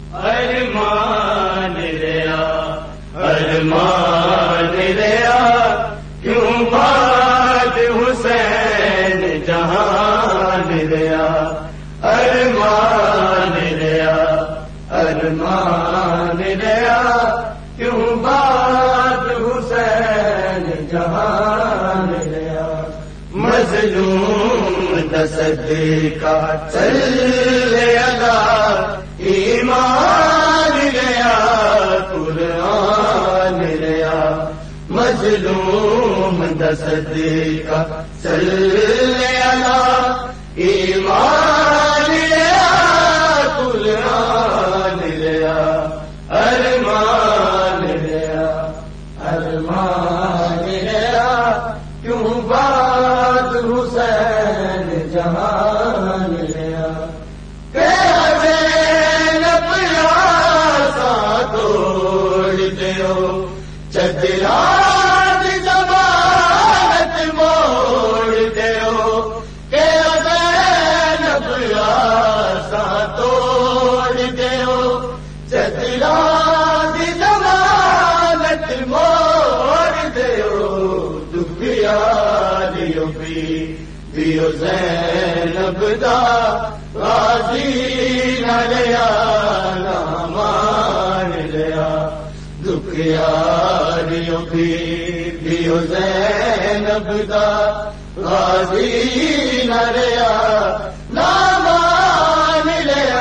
ارمان ریا ارمان ریا کیوں بات حسین جہان ریا ارمان ریا ارمان ریا کیوں بات حسین جہان ریا مظلوم تصدیقہ چلے ادا ایمان ریا قرآن ریا مظلوم تصدیقہ چلے ادا ایمان ریا قرآن ریا ارمان ریا ارمان ریا کیوں بات حسین جہان ریا توڑتے ہو چدرات زمانت موڑتے ہو کہ زینب آسا توڑتے ہو چدرات زمانت موڑتے ہو دکھیا دیو پیو زینب دا غازی نہ لیا مان لیا دکھیاریوں پیو زینب دا غازی نہ لیا مان لیا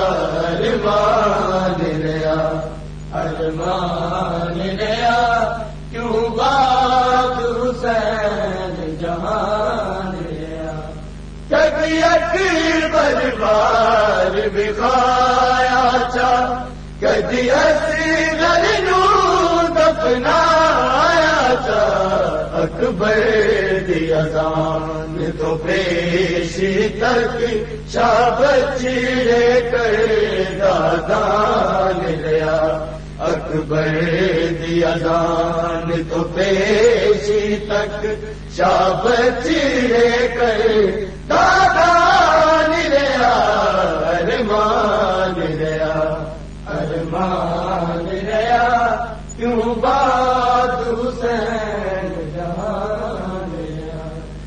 ارمان لیا ارمان لیا کیوں بات حسین جہان لیا کبھی اکبر بار بکھایا چا کدی اصغر نو دفنایا چا اکبر دی اذان تو پیشی تک شاہ چیڑے کر دادان لیا اکبر دی اذان تو پیشی تک شاہ چیڑے کر دادان لیا ارمان لیا ارمان ریا کیوں بات حسین جہان ریا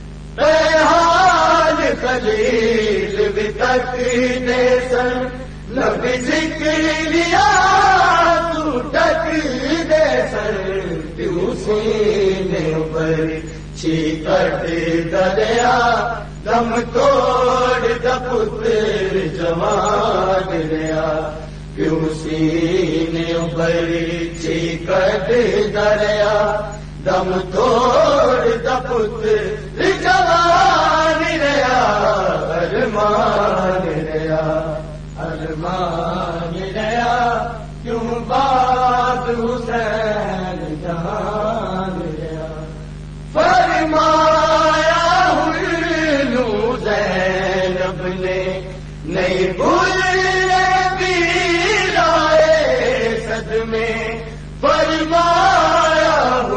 ریحان خلیل بھی تک دے سن لب ذکر لیا تو تک دے سن کیوں سینے پر چیکٹ دریا دم توڑ دپتر جوان ریا کیوں سینے بری چیکٹ دریا دم توڑ دپتر جوان ریا ارمان ریا ارمان ریا کیوں بات حسین جہان ریا فرمایا ہو زینب نے نہیں بھولے پیرائے صدمے فرمایا ہو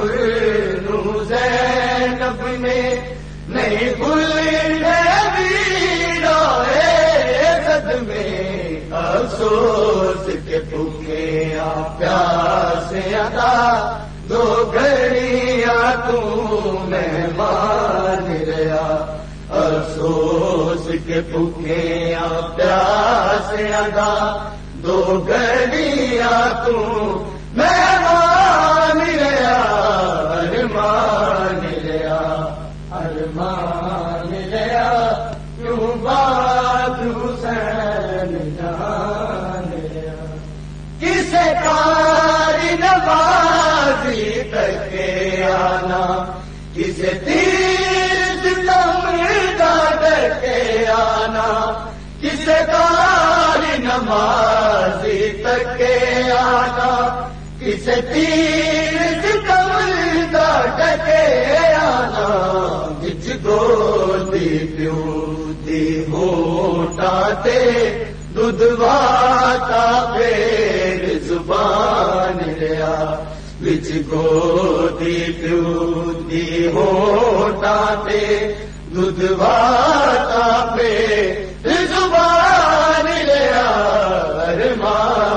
زینب نے نہیں بھولے پیرائے صدمے افسوس کے بھوکے پیاس ادا دو گھڑیاں تو مہمان ریا افسوس کے بھوکے پیاس ادا دو گھڑیاں تو مہمان ریا ارمان ریا ارمان ریا کیوں بات حسین جہان ریا کسے کار نوازی تک آنا کسے تیر ستم کے آنا کسے کار نمازی تک آنا کسے تیر ستم کے آنا بچ گودی پیو دی ہوٹاتے دودھواتا پھر زبان ریا بچ گودی پیو دی ہوٹاتے دودھواتا پھر زبان ریا ارمان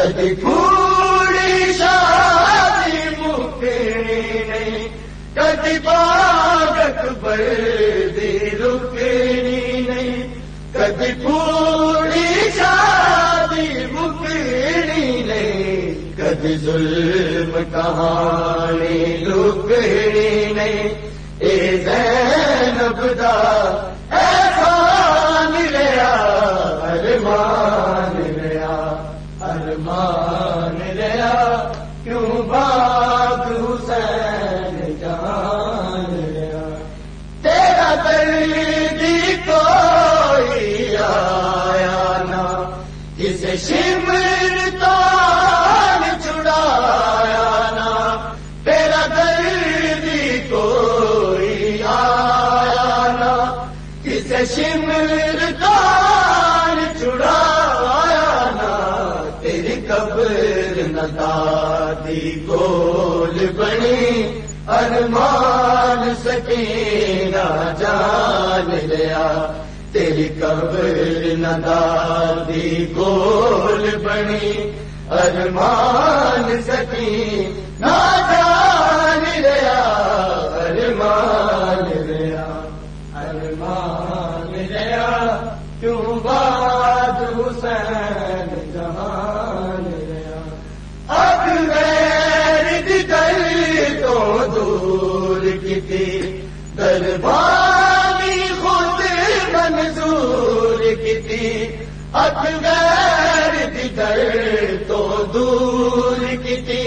کدی پوری شادی مکنی نہیں کدی باغت بردی رکنی نہیں کدی پوری شادی مکنی نہیں کدی ظلم کہانی لکنی نہیں اے زینب دا احسان لیا ارمان لیا ارمان لیا کیوں بات حسین جان لیا تیرا درد کوئی آیا نہ جسے شمر تان چھڑایا نہ تیرا درد کوئی آیا نہ جسے شمر تان چھڑایا نہ تیری قبر نہ دادی گول بنی ارمان سکینہ جان لیا تیری قبر نہ دادی گول بنی ارمان سکینہ جان لیا ارمان لیا ارمان لیا کیوں بات حسین جان لیا اب غیر دل تو دور کی تھی دربانی خود منظور کی تھی اب غیر دل تو دور کی تھی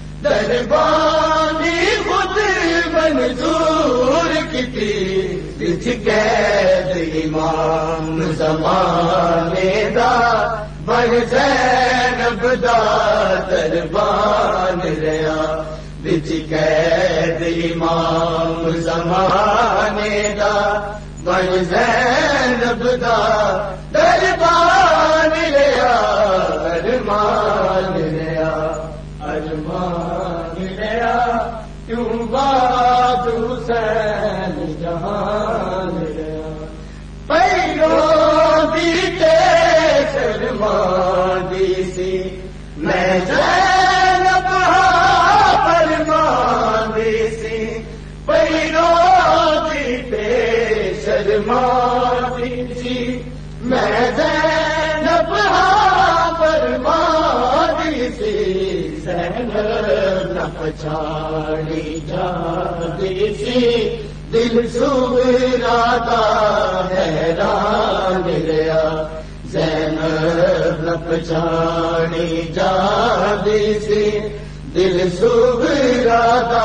دربانی خود منظور کی تھی بچ قید امام زمانے دا بن زینب دا دربان ریا بچ قید امام زمانے دا بن زینب دا دربان ریا ارمان ریا ارمان ریا کیوں بات حسین جہان ریا پیروں دیتے شرمان دی سی میں زینب فرمان دی سی پیروں دیتے شرمان دی سی میں زینب فرمان دی سی زینب نہ پچھاڑی جاتی سی دل سغرا دا حیران ریا زینب نہ پچھاڑی جاتی سی دل سغرا دا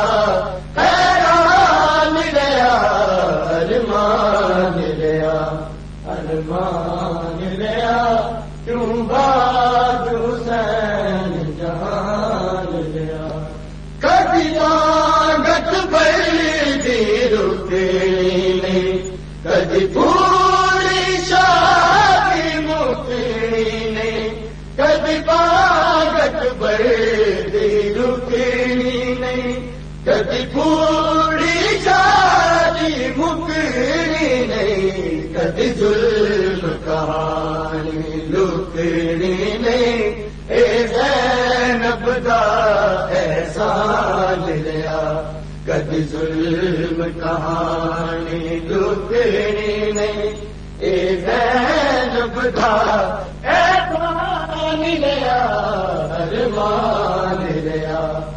حیران ریا ارمان ریا ارمان ریا کیوں بات حسین جہان لیا کبھی مانگت بردی رکنی نہیں کبھی پوری شادی مکنی نہیں کبھی مانگت بردی رکنی نہیں کبھی پوری شادی مکنی نہیں کبھی ظلم کہانی لکنی نہیں اے زینب دا احسان لیا کبھی ظلم کہانی لکنی نہیں اے زینب دا احسان لیا ارمان لیا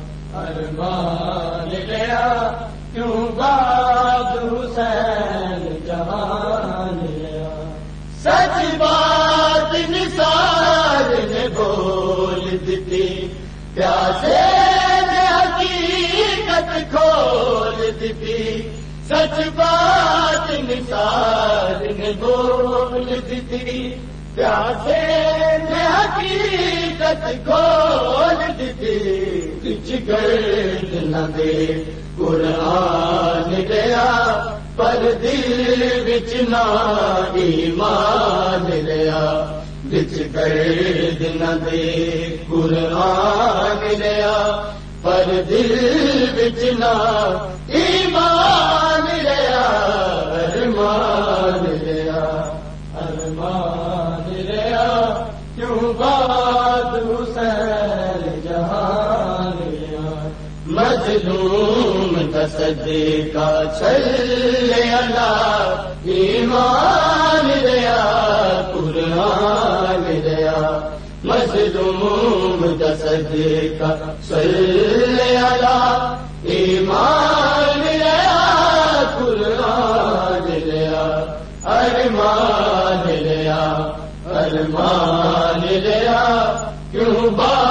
ارمان لیا کیوں بات حسین جہان لیا سچ بات نثار نے بول دیتی پیاسے نے حقیقت کھول دیتی سچ بات نثار نے بول دیتی پیاسے نے حقیقت کھول دیتی کچھ گرد نہ دے قرآن لیا پر دل وچ نہ ایمان لیا بچ گرد نہ دے قرآن لیا پر دل وچ نہ ایمان لیا ارمان لیا ارمان لیا کیوں بات حسین جہان مظلوم تصدیقہ چل اللہ ایمان دیا قرآن دیا مظلوم تصدیقہ چل اللہ ایمان دیا قرآن دیا ارمان دیا ارمان دیا کیوں